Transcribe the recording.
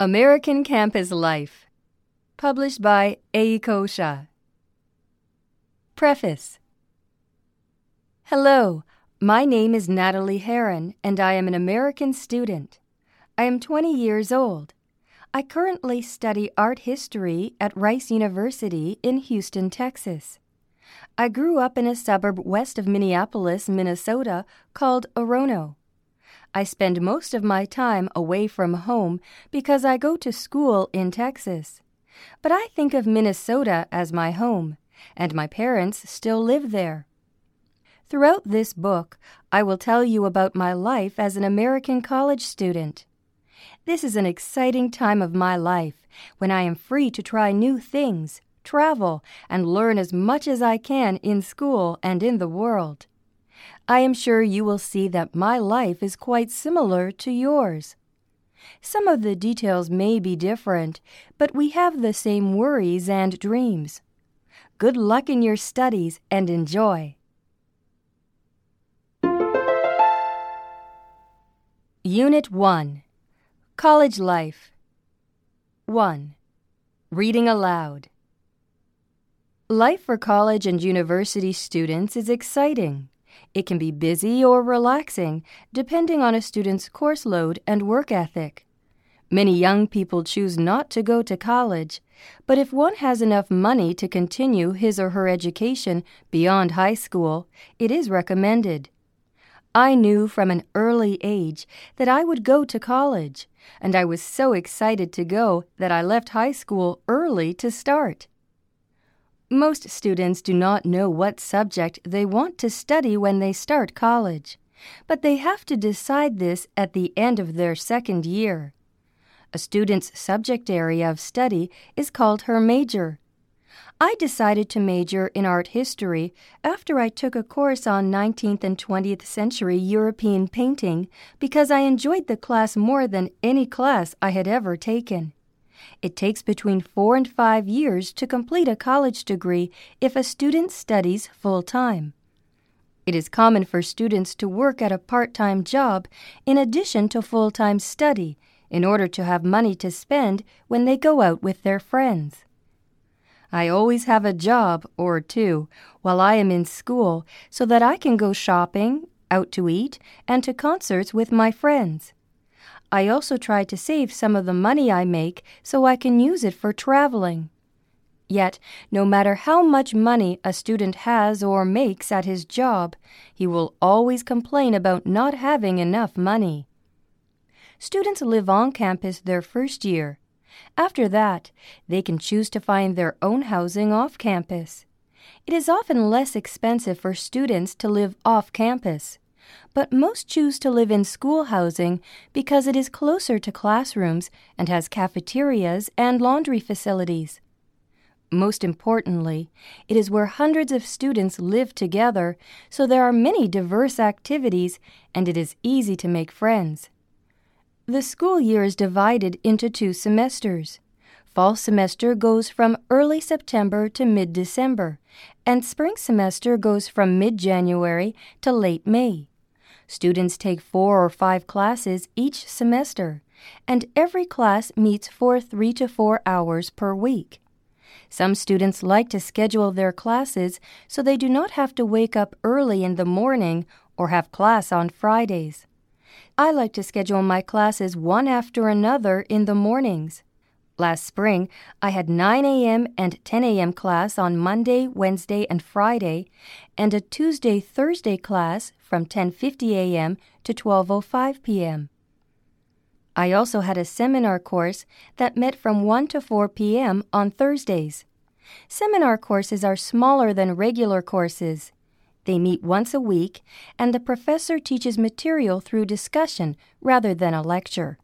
American Campus Life, published by Eiko Shah. Preface. Hello, my name is Natalie Heron, and I am an American student. I am 20 years old. I currently study art history at Rice University in Houston, Texas. I grew up in a suburb west of Minneapolis, Minnesota, called Orono. I spend most of my time away from home because I go to school in Texas. But I think of Minnesota as my home, and my parents still live there. Throughout this book, I will tell you about my life as an American college student. This is an exciting time of my life when I am free to try new things, travel, and learn as much as I can in school and in the world. I am sure you will see that my life is quite similar to yours. Some of the details may be different, but we have the same worries and dreams. Good luck in your studies and enjoy. Unit 1. College Life. 1. Reading aloud. Life for college and university students is exciting. It can be busy or relaxing, depending on a student's course load and work ethic. Many young people choose not to go to college, but if one has enough money to continue his or her education beyond high school, it is recommended. I knew from an early age that I would go to college, and I was so excited to go that I left high school early to start. Most students do not know what subject they want to study when they start college, but they have to decide this at the end of their second year. A student's subject area of study is called her major. I decided to major in art history after I took a course on 19th and 20th century European painting because I enjoyed the class more than any class I had ever taken. It takes between 4 and 5 years to complete a college degree if a student studies full-time. It is common for students to work at a part-time job in addition to full-time study in order to have money to spend when they go out with their friends. I always have a job or two while I am in school so that I can go shopping, out to eat, and to concerts with my friends. I also try to save some of the money I make so I can use it for traveling. Yet, no matter how much money a student has or makes at his job, he will always complain about not having enough money. Students live on campus their first year. After that, they can choose to find their own housing off campus. It is often less expensive for students to live off campus, but most choose to live in school housing because it is closer to classrooms and has cafeterias and laundry facilities. Most importantly, it is where hundreds of students live together, so there are many diverse activities and it is easy to make friends. The school year is divided into 2 semesters. Fall semester goes from early September to mid-December, and spring semester goes from mid-January to late May. Students take 4 or 5 classes each semester, and every class meets for 3 to 4 hours per week. Some students like to schedule their classes so they do not have to wake up early in the morning or have class on Fridays. I like to schedule my classes one after another in the mornings. Last spring, I had 9 a.m. and 10 a.m. class on Monday, Wednesday, and Friday, and a Tuesday-Thursday class from 10:50 a.m. to 12:05 p.m. I also had a seminar course that met from 1 to 4 p.m. on Thursdays. Seminar courses are smaller than regular courses. They meet once a week, and the professor teaches material through discussion rather than a lecture.